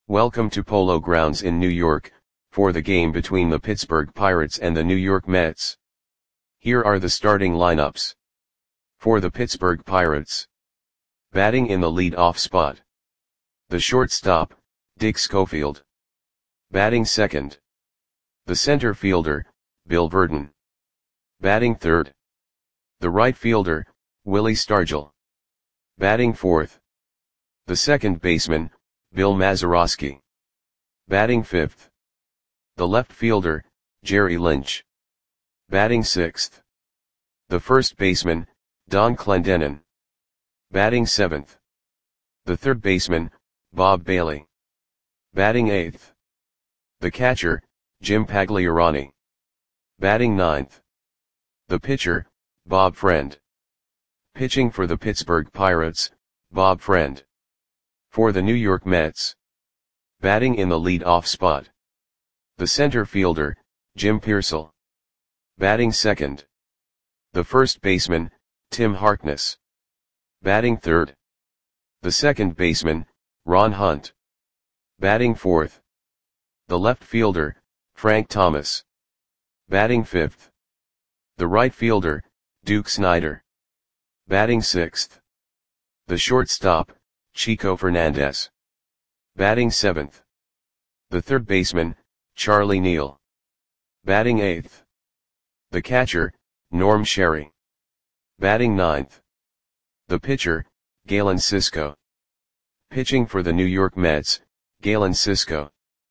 Welcome to Polo Grounds in New York, for the game between the Pittsburgh Pirates and the New York Mets. Here are the starting lineups. For the Pittsburgh Pirates. Batting in the lead-off spot. The shortstop, Dick Schofield. Batting second. The center fielder, Bill Virdon. Batting third. The right fielder, Willie Stargell. Batting fourth. The second baseman, Bill Mazeroski. Batting fifth. The left fielder, Jerry Lynch. Batting sixth. The first baseman, Don Clendenon. Batting seventh. The third baseman, Bob Bailey. Batting eighth. The catcher, Jim Pagliarani. Batting ninth. The pitcher, Bob Friend. Pitching for the Pittsburgh Pirates, Bob Friend. For the New York Mets. Batting in the lead-off spot. The center fielder, Jim Piersall. Batting second. The first baseman, Tim Harkness. Batting third. The second baseman, Ron Hunt. Batting fourth. The left fielder, Frank Thomas. Batting fifth. The right fielder, Duke Snider. Batting sixth. The shortstop, Chico Fernandez. Batting seventh. The third baseman, Charlie Neal. Batting eighth. The catcher, Norm Sherry. Batting ninth. The pitcher, Galen Cisco. Pitching for the New York Mets, Galen Cisco.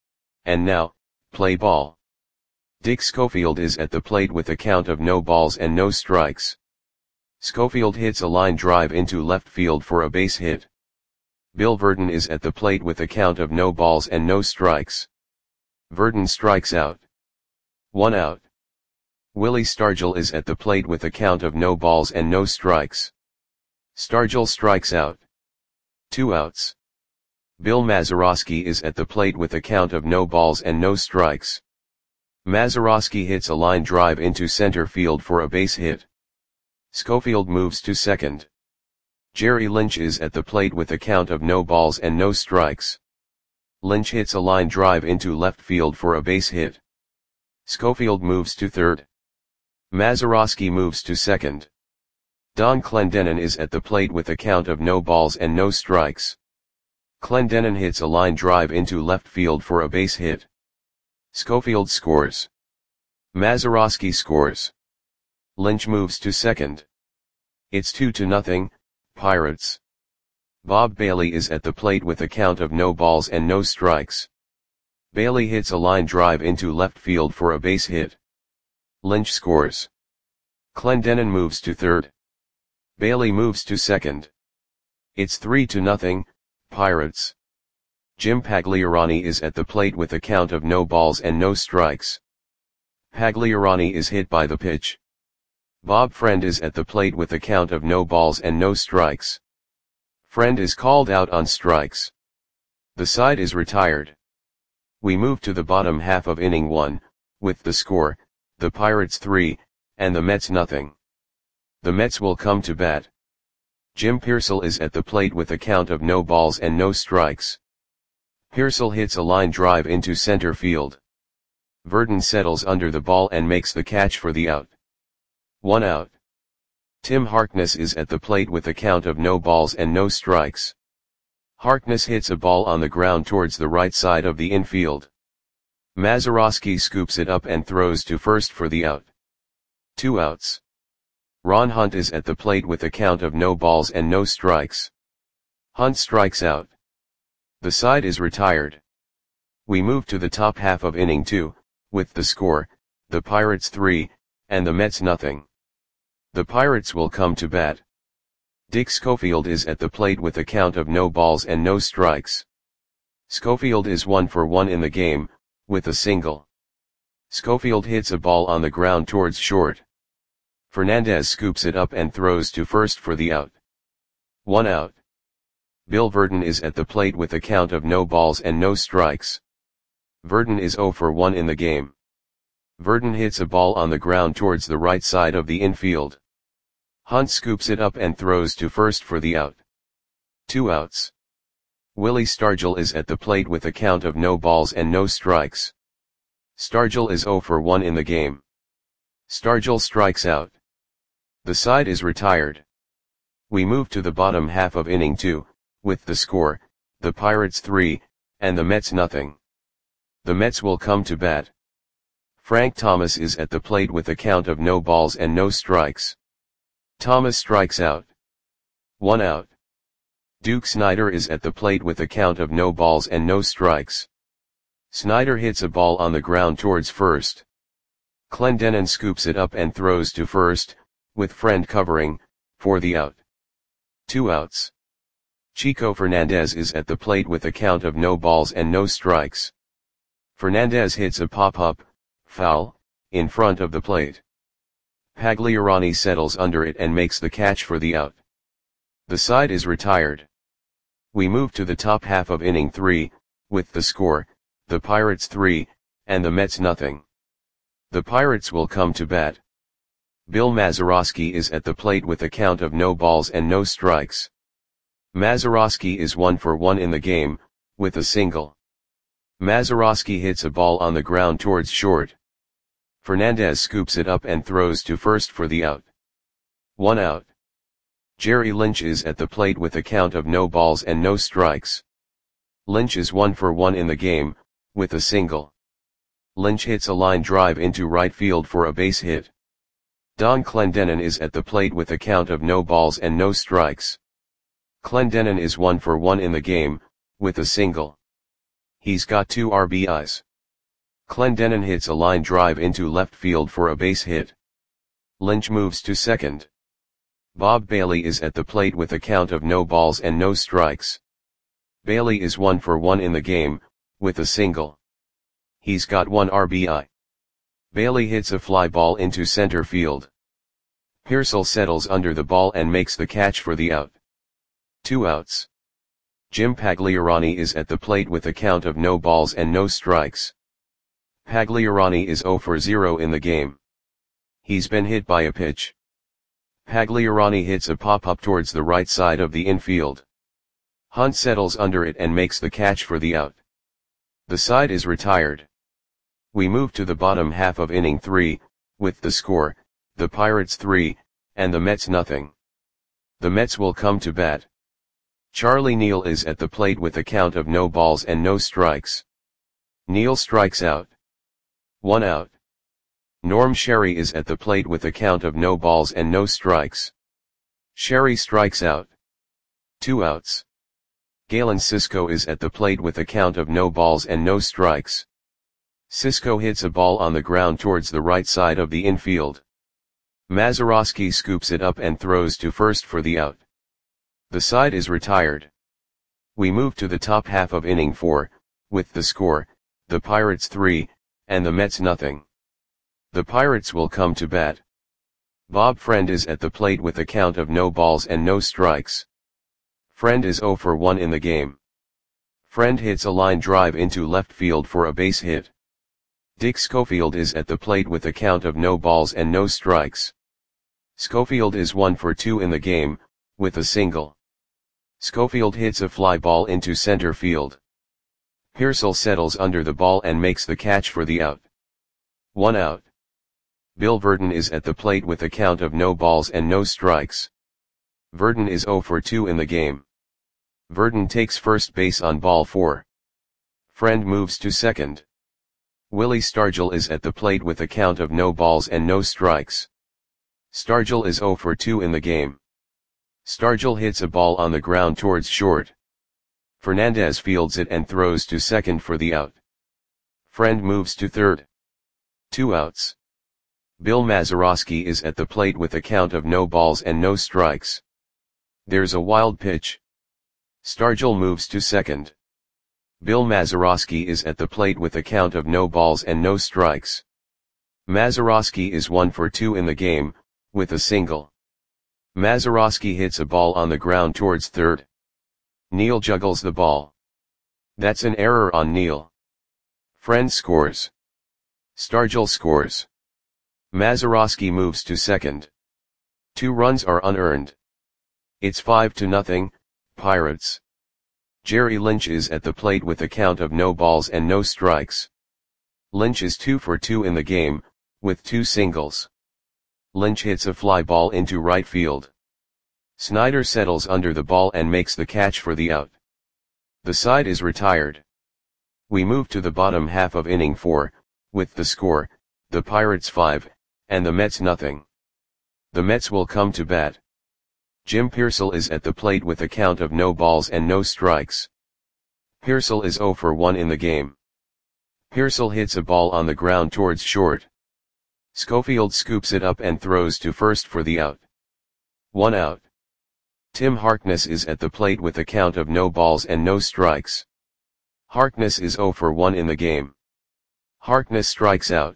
And now, play ball. Dick Schofield is at the plate with a count of no balls and no strikes. Schofield hits a line drive into left field for a base hit. Bill Virdon is at the plate with a count of no balls and no strikes. Virdon strikes out. 1 out. Willie Stargell is at the plate with a count of no balls and no strikes. Stargell strikes out. 2 outs. Bill Mazeroski is at the plate with a count of no balls and no strikes. Mazeroski hits a line drive into center field for a base hit. Schofield moves to second. Jerry Lynch is at the plate with a count of no balls and no strikes. Lynch hits a line drive into left field for a base hit. Schofield moves to third. Mazeroski moves to second. Don Clendenon is at the plate with a count of no balls and no strikes. Clendenon hits a line drive into left field for a base hit. Schofield scores. Mazeroski scores. Lynch moves to second. It's 2-0, Pirates. Bob Bailey is at the plate with a count of no balls and no strikes. Bailey hits a line drive into left field for a base hit. Lynch scores. Clendenon moves to third. Bailey moves to second. It's 3-0, Pirates. Jim Pagliarani is at the plate with a count of no balls and no strikes. Pagliarani is hit by the pitch. Bob Friend is at the plate with a count of no balls and no strikes. Friend is called out on strikes. The side is retired. We move to the bottom half of inning 1, with the score, the Pirates 3, and the Mets nothing. The Mets will come to bat. Jim Piersall is at the plate with a count of no balls and no strikes. Piersall hits a line drive into center field. Virdon settles under the ball and makes the catch for the out. 1 out. Tim Harkness is at the plate with a count of no balls and no strikes. Harkness hits a ball on the ground towards the right side of the infield. Mazeroski scoops it up and throws to first for the out. 2 outs. Ron Hunt is at the plate with a count of no balls and no strikes. Hunt strikes out. The side is retired. We move to the top half of inning 2, with the score, the Pirates 3, and the Mets nothing. The Pirates will come to bat. Dick Schofield is at the plate with a count of no balls and no strikes. Schofield is 1 for 1 in the game, with a single. Schofield hits a ball on the ground towards short. Fernandez scoops it up and throws to first for the out. 1 out. Bill Virdon is at the plate with a count of no balls and no strikes. Virdon is 0 for 1 in the game. Virdon hits a ball on the ground towards the right side of the infield. Hunt scoops it up and throws to first for the out. 2 outs. Willie Stargell is at the plate with a count of no balls and no strikes. Stargell is 0 for 1 in the game. Stargell strikes out. The side is retired. We move to the bottom half of inning 2, with the score, the Pirates 3, and the Mets nothing. The Mets will come to bat. Frank Thomas is at the plate with a count of no balls and no strikes. Thomas strikes out. 1 out. Duke Snider is at the plate with a count of no balls and no strikes. Snider hits a ball on the ground towards first. Clendenon scoops it up and throws to first, with Friend covering, for the out. 2 outs. Chico Fernandez is at the plate with a count of no balls and no strikes. Fernandez hits a pop-up, foul, in front of the plate. Pagliarani settles under it and makes the catch for the out. The side is retired. We move to the top half of inning 3, with the score, the Pirates 3, and the Mets nothing. The Pirates will come to bat. Bill Mazeroski is at the plate with a count of no balls and no strikes. Mazeroski is 1 for 1 in the game, with a single. Mazeroski hits a ball on the ground towards short. Fernandez scoops it up and throws to first for the out. 1 out. Jerry Lynch is at the plate with a count of no balls and no strikes. Lynch is 1 for 1 in the game, with a single. Lynch hits a line drive into right field for a base hit. Don Clendenon is at the plate with a count of no balls and no strikes. Clendenon is 1 for 1 in the game, with a single. He's got 2 RBIs. Clendenon hits a line drive into left field for a base hit. Lynch moves to second. Bob Bailey is at the plate with a count of no balls and no strikes. Bailey is 1 for 1 in the game, with a single. He's got 1 RBI. Bailey hits a fly ball into center field. Pearsall settles under the ball and makes the catch for the out. 2 outs. Jim Pagliarani is at the plate with a count of no balls and no strikes. Pagliarani is 0 for 0 in the game. He's been hit by a pitch. Pagliarani hits a pop-up towards the right side of the infield. Hunt settles under it and makes the catch for the out. The side is retired. We move to the bottom half of inning 3, with the score, the Pirates 3, and the Mets nothing. The Mets will come to bat. Charlie Neal is at the plate with a count of no balls and no strikes. Neal strikes out. 1 out. Norm Sherry is at the plate with a count of no balls and no strikes. Sherry strikes out. 2 outs. Galen Cisco is at the plate with a count of no balls and no strikes. Cisco hits a ball on the ground towards the right side of the infield. Mazeroski scoops it up and throws to first for the out. The side is retired. We move to the top half of inning 4, with the score, the Pirates 3, and the Mets nothing. The Pirates will come to bat. Bob Friend is at the plate with a count of no balls and no strikes. Friend is 0 for 1 in the game. Friend hits a line drive into left field for a base hit. Dick Schofield is at the plate with a count of no balls and no strikes. Schofield is 1 for 2 in the game, with a single. Schofield hits a fly ball into center field. Pearsall settles under the ball and makes the catch for the out. 1 out. Bill Verdon is at the plate with a count of no balls and no strikes. Verdon is 0 for 2 in the game. Verdon takes first base on ball 4. Friend moves to second. Willie Stargell is at the plate with a count of no balls and no strikes. Stargell is 0 for 2 in the game. Stargell hits a ball on the ground towards short. Fernandez fields it and throws to second for the out. Friend moves to third. 2 outs. Bill Mazeroski is at the plate with a count of no balls and no strikes. There's a wild pitch. Stargell moves to second. Bill Mazeroski is at the plate with a count of no balls and no strikes. Mazeroski is 1 for 2 in the game, with a single. Mazeroski hits a ball on the ground towards third. Neal juggles the ball. That's an error on Neal. Friend scores. Stargell scores. Mazeroski moves to second. 2 runs are unearned. It's 5-0, Pirates. Jerry Lynch is at the plate with a count of no balls and no strikes. Lynch is 2 for 2 in the game, with 2 singles. Lynch hits a fly ball into right field. Snyder settles under the ball and makes the catch for the out. The side is retired. We move to the bottom half of inning 4, with the score, the Pirates 5, and the Mets nothing. The Mets will come to bat. Jim Piersall is at the plate with a count of no balls and no strikes. Piersall is 0 for 1 in the game. Piersall hits a ball on the ground towards short. Schofield scoops it up and throws to first for the out. 1 out. Tim Harkness is at the plate with a count of no balls and no strikes. Harkness is 0 for 1 in the game. Harkness strikes out.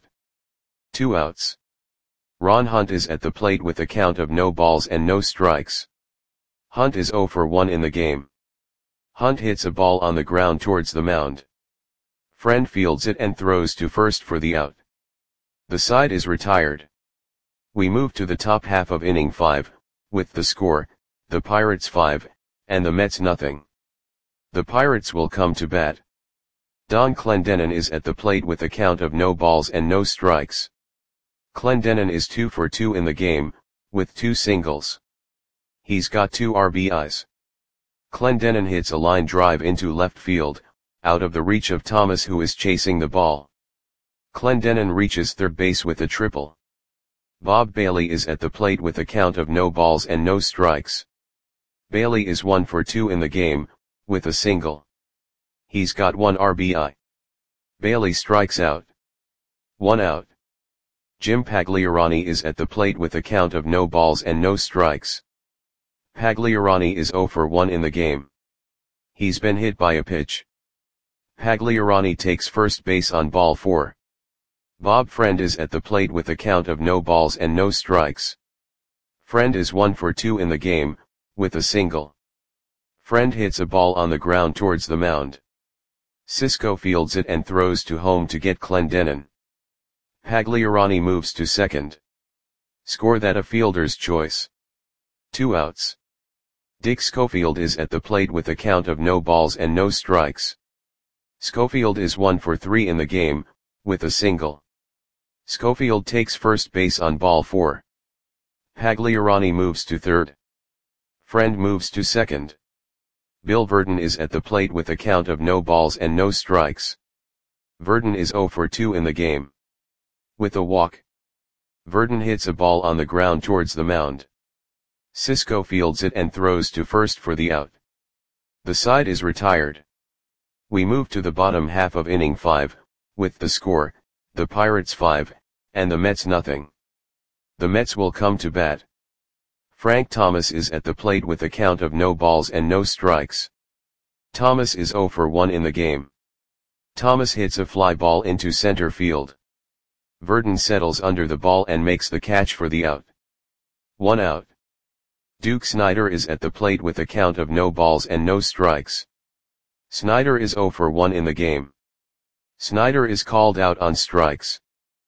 2 outs. Ron Hunt is at the plate with a count of no balls and no strikes. Hunt is 0 for 1 in the game. Hunt hits a ball on the ground towards the mound. Friend fields it and throws to first for the out. The side is retired. We move to the top half of inning 5, with the score, the Pirates 5, and the Mets nothing. The Pirates will come to bat. Don Clendenon is at the plate with a count of no balls and no strikes. Clendenon is 2 for 2 in the game, with 2 singles. He's got 2 RBIs. Clendenon hits a line drive into left field, out of the reach of Thomas, who is chasing the ball. Clendenon reaches third base with a triple. Bob Bailey is at the plate with a count of no balls and no strikes. Bailey is 1 for 2 in the game, with a single. He's got 1 RBI. Bailey strikes out. 1 out. Jim Pagliarani is at the plate with a count of no balls and no strikes. Pagliarani is 0 for 1 in the game. He's been hit by a pitch. Pagliarani takes first base on ball 4. Bob Friend is at the plate with a count of no balls and no strikes. Friend is 1 for 2 in the game, with a single. Friend hits a ball on the ground towards the mound. Cisco fields it and throws to home to get Clendenon. Pagliarani moves to second. Score that a fielder's choice. 2 outs. Dick Schofield is at the plate with a count of no balls and no strikes. Schofield is 1 for 3 in the game, with a single. Schofield takes first base on ball 4. Pagliarani moves to third. Friend moves to second. Bill Verdon is at the plate with a count of no balls and no strikes. Verdon is 0 for 2 in the game. With a walk, Verdon hits a ball on the ground towards the mound. Cisco fields it and throws to first for the out. The side is retired. We move to the bottom half of inning 5, with the score, the Pirates 5, and the Mets nothing. The Mets will come to bat. Frank Thomas is at the plate with a count of no balls and no strikes. Thomas is 0 for 1 in the game. Thomas hits a fly ball into center field. Verdon settles under the ball and makes the catch for the out. 1 out. Duke Snider is at the plate with a count of no balls and no strikes. Snider is 0 for 1 in the game. Snider is called out on strikes.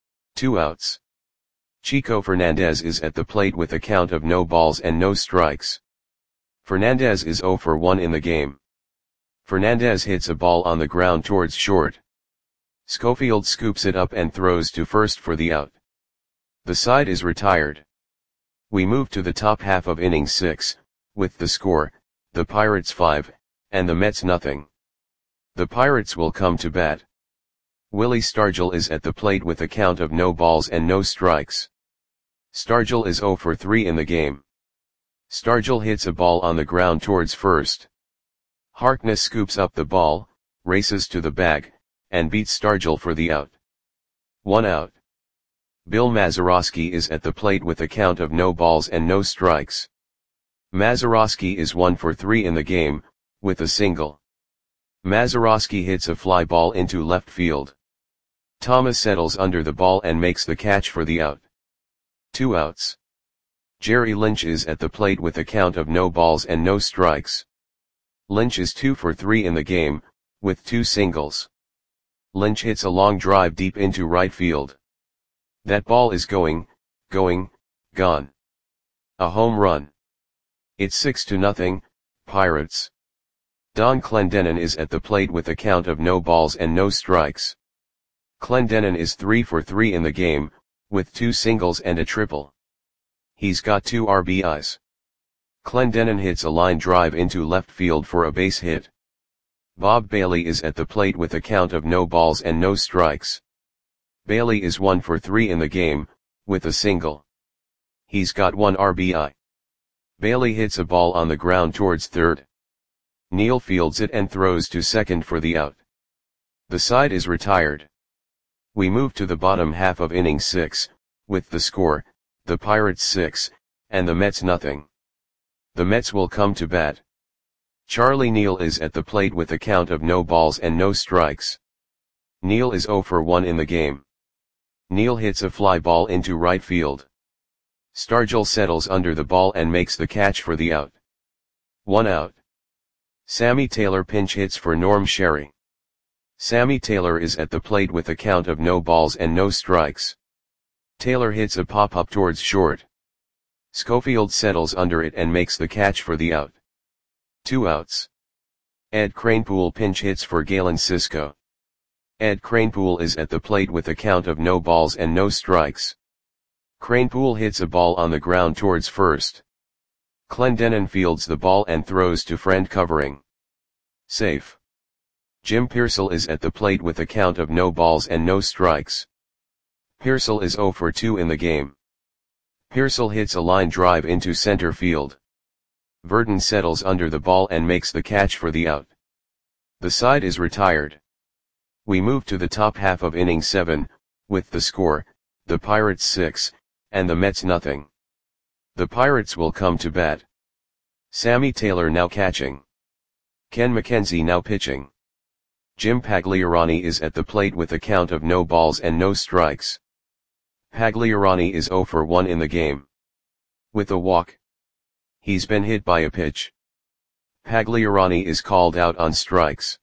2 outs. Chico Fernandez is at the plate with a count of no balls and no strikes. Fernandez is 0 for 1 in the game. Fernandez hits a ball on the ground towards short. Schofield scoops it up and throws to first for the out. The side is retired. We move to the top half of inning 6, with the score, the Pirates 5, and the Mets nothing. The Pirates will come to bat. Willie Stargell is at the plate with a count of no balls and no strikes. Stargell is 0 for 3 in the game. Stargell hits a ball on the ground towards first. Harkness scoops up the ball, races to the bag, and beats Stargell for the out. 1 out. Bill Mazeroski is at the plate with a count of no balls and no strikes. Mazeroski is 1 for 3 in the game, with a single. Mazeroski hits a fly ball into left field. Thomas settles under the ball and makes the catch for the out. 2 outs. Jerry Lynch is at the plate with a count of no balls and no strikes. Lynch is 2 for 3 in the game, with 2 singles. Lynch hits a long drive deep into right field. That ball is gone. A home run. It's 6-0, Pirates. Don Clendenin is at the plate with a count of no balls and no strikes. Clendenin is 3 for 3 in the game, with 2 singles and a triple. He's got 2 RBIs. Clendenin hits a line drive into left field for a base hit. Bob Bailey is at the plate with a count of no balls and no strikes. Bailey is 1 for 3 in the game, with a single. He's got 1 RBI. Bailey hits a ball on the ground towards third. Neal fields it and throws to second for the out. The side is retired. We move to the bottom half of inning 6, with the score, the Pirates 6, and the Mets nothing. The Mets will come to bat. Charlie Neal is at the plate with a count of no balls and no strikes. Neal is 0 for 1 in the game. Neal hits a fly ball into right field. Stargell settles under the ball and makes the catch for the out. 1 out. Sammy Taylor pinch hits for Norm Sherry. Sammy Taylor is at the plate with a count of no balls and no strikes. Taylor hits a pop-up towards short. Schofield settles under it and makes the catch for the out. 2 outs. Ed Kranepool pinch hits for Galen Cisco. Ed Kranepool is at the plate with a count of no balls and no strikes. Kranepool hits a ball on the ground towards first. Clendenin fields the ball and throws to friend covering. Safe. Jim Piersall is at the plate with a count of no balls and no strikes. Piersall is 0 for 2 in the game. Piersall hits a line drive into center field. Verdon settles under the ball and makes the catch for the out. The side is retired. We move to the top half of inning 7, with the score, the Pirates 6, and the Mets nothing. The Pirates will come to bat. Sammy Taylor now catching. Ken McKenzie now pitching. Jim Pagliarani is at the plate with a count of no balls and no strikes. Pagliarani is 0 for 1 in the game. With a walk. He's been hit by a pitch. Pagliarani is called out on strikes.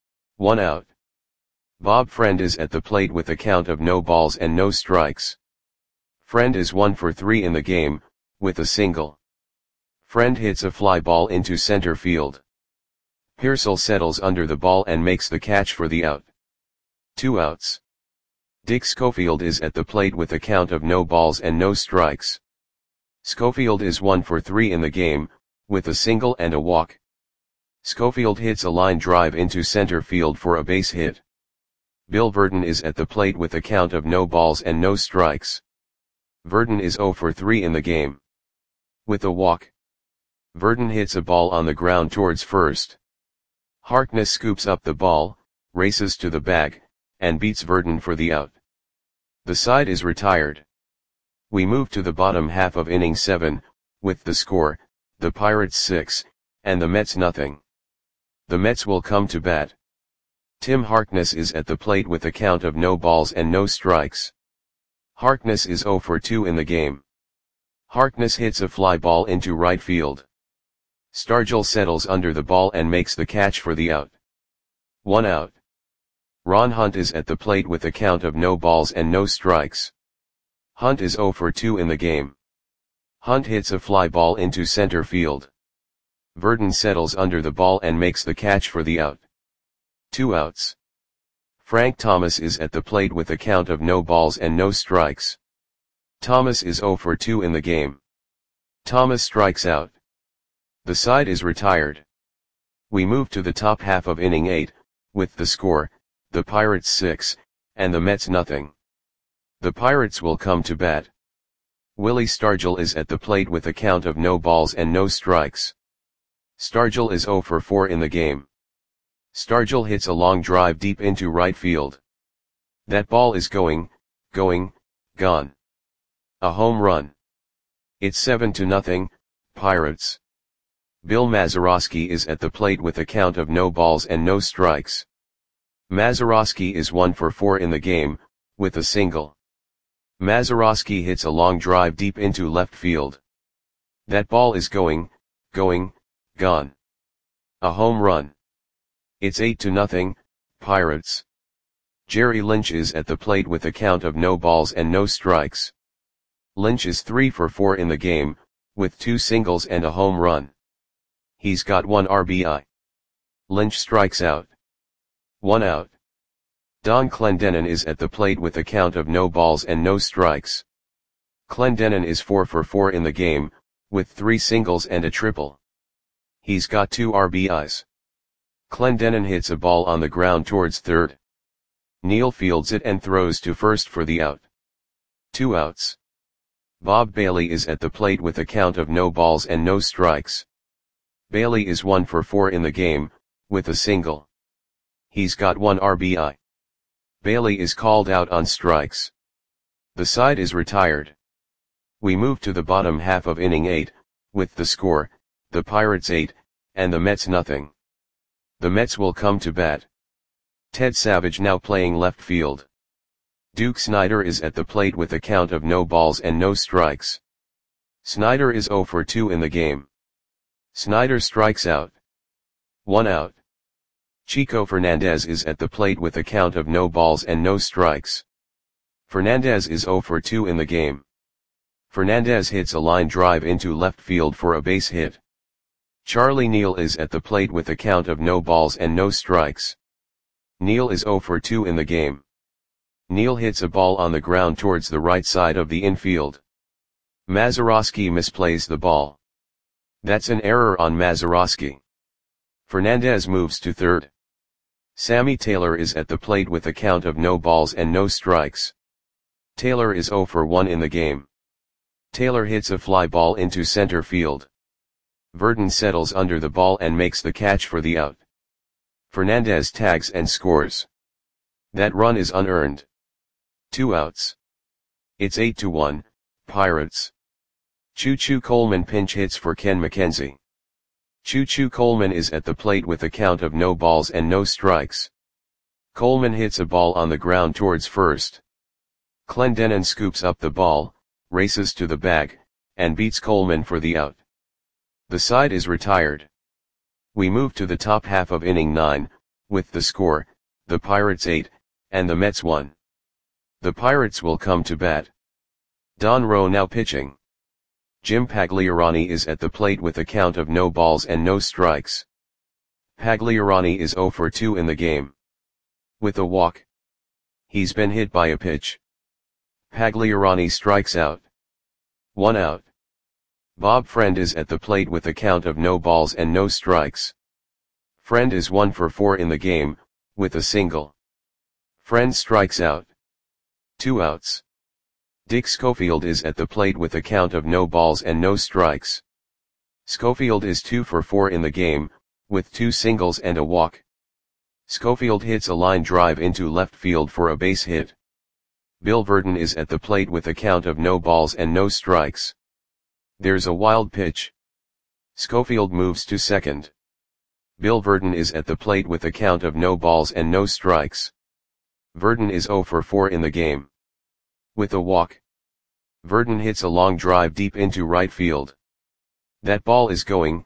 1 out. Bob Friend is at the plate with a count of no balls and no strikes. Friend is 1 for 3 in the game, with a single. Friend hits a fly ball into center field. Piersall settles under the ball and makes the catch for the out. 2 outs. Dick Schofield is at the plate with a count of no balls and no strikes. Schofield is 1 for 3 in the game, with a single and a walk. Schofield hits a line drive into center field for a base hit. Bill Verdon is at the plate with a count of no balls and no strikes. Verdon is 0 for 3 in the game. With a walk. Verdon hits a ball on the ground towards first. Harkness scoops up the ball, races to the bag, and beats Verdon for the out. The side is retired. We move to the bottom half of inning 7, with the score, the Pirates 6, and the Mets nothing. The Mets will come to bat. Tim Harkness is at the plate with a count of no balls and no strikes. Harkness is 0 for 2 in the game. Harkness hits a fly ball into right field. Stargell settles under the ball and makes the catch for the out. 1 out. Ron Hunt is at the plate with a count of no balls and no strikes. Hunt is 0 for 2 in the game. Hunt hits a fly ball into center field. Verdon settles under the ball and makes the catch for the out. 2 outs. Frank Thomas is at the plate with a count of no balls and no strikes. Thomas is 0 for 2 in the game. Thomas strikes out. The side is retired. We move to the top half of inning 8, with the score, the Pirates 6, and the Mets nothing. The Pirates will come to bat. Willie Stargell is at the plate with a count of no balls and no strikes. Stargell is 0 for 4 in the game. Stargell hits a long drive deep into right field. That ball is gone. A home run. It's 7-0, Pirates. Bill Mazeroski is at the plate with a count of no balls and no strikes. Mazeroski is 1 for 4 in the game, with a single. Mazeroski hits a long drive deep into left field. That ball is gone. A home run. It's 8-0, Pirates. Jerry Lynch is at the plate with a count of no balls and no strikes. Lynch is 3 for 4 in the game, with 2 singles and a home run. He's got 1 RBI. Lynch strikes out. 1 out. Don Clendenin is at the plate with a count of no balls and no strikes. Clendenin is 4 for 4 in the game, with 3 singles and a triple. He's got 2 RBIs. Clendenin hits a ball on the ground towards third. Neal fields it and throws to first for the out. 2 outs. Bob Bailey is at the plate with a count of no balls and no strikes. Bailey is 1 for 4 in the game, with a single. He's got 1 RBI. Bailey is called out on strikes. The side is retired. We move to the bottom half of inning 8, with the score, the Pirates 8, and the Mets nothing. The Mets will come to bat. Ted Savage now playing left field. Duke Snider is at the plate with a count of no balls and no strikes. Snider is 0 for 2 in the game. Snider strikes out. 1 out. Chico Fernandez is at the plate with a count of no balls and no strikes. Fernandez is 0 for 2 in the game. Fernandez hits a line drive into left field for a base hit. Charlie Neal is at the plate with a count of no balls and no strikes. Neal is 0 for 2 in the game. Neal hits a ball on the ground towards the right side of the infield. Mazeroski misplays the ball. That's an error on Mazeroski. Fernandez moves to third. Sammy Taylor is at the plate with a count of no balls and no strikes. Taylor is 0 for 1 in the game. Taylor hits a fly ball into center field. Verdon settles under the ball and makes the catch for the out. Fernandez tags and scores. That run is unearned. 2 outs. It's 8-1, Pirates. Choo-Choo Coleman pinch hits for Ken McKenzie. Choo-Choo Coleman is at the plate with a count of no balls and no strikes. Coleman hits a ball on the ground towards first. Clendenin scoops up the ball, races to the bag, and beats Coleman for the out. The side is retired. We move to the top half of inning 9, with the score, the Pirates 8, and the Mets 1. The Pirates will come to bat. Don Rowe now pitching. Jim Pagliarani is at the plate with a count of no balls and no strikes. Pagliarani is 0 for 2 in the game. With a walk. He's been hit by a pitch. Pagliarani strikes out. 1 out. Bob Friend is at the plate with a count of no balls and no strikes. Friend is 1 for 4 in the game, with a single. Friend strikes out. 2 outs. Dick Schofield is at the plate with a count of no balls and no strikes. Schofield is 2 for 4 in the game, with 2 singles and a walk. Schofield hits a line drive into left field for a base hit. Bill Verdon is at the plate with a count of no balls and no strikes. There's a wild pitch. Schofield moves to second. Bill Verdon is at the plate with a count of no balls and no strikes. Verdon is 0 for 4 in the game. With a walk. Verdon hits a long drive deep into right field. That ball is gone.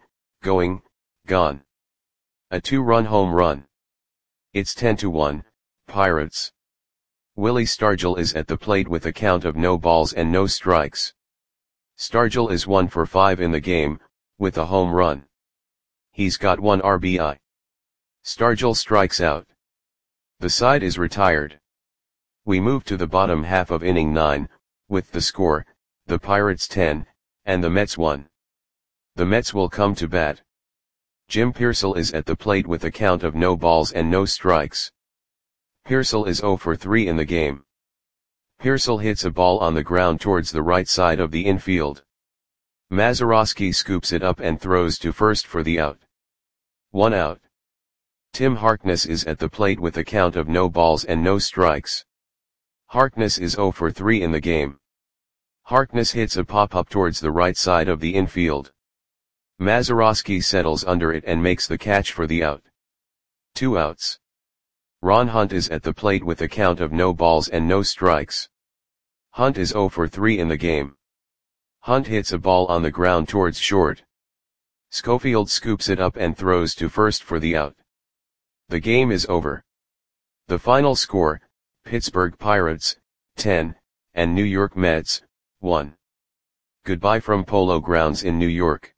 A 2-run home run. It's 10-1, Pirates. Willie Stargell is at the plate with a count of no balls and no strikes. Stargell is 1 for 5 in the game, with a home run. He's got 1 RBI. Stargell strikes out. The side is retired. We move to the bottom half of inning 9, with the score, the Pirates 10, and the Mets 1. The Mets will come to bat. Jim Piersall is at the plate with a count of no balls and no strikes. Piersall is 0 for 3 in the game. Piersall hits a ball on the ground towards the right side of the infield. Mazeroski scoops it up and throws to first for the out. 1 out. Tim Harkness is at the plate with a count of no balls and no strikes. Harkness is 0 for 3 in the game. Harkness hits a pop-up towards the right side of the infield. Mazeroski settles under it and makes the catch for the out. 2 outs. Ron Hunt is at the plate with a count of no balls and no strikes. Hunt is 0 for 3 in the game. Hunt hits a ball on the ground towards short. Schofield scoops it up and throws to first for the out. The game is over. The final score, Pittsburgh Pirates, 10, and New York Mets, 1. Goodbye from Polo Grounds in New York.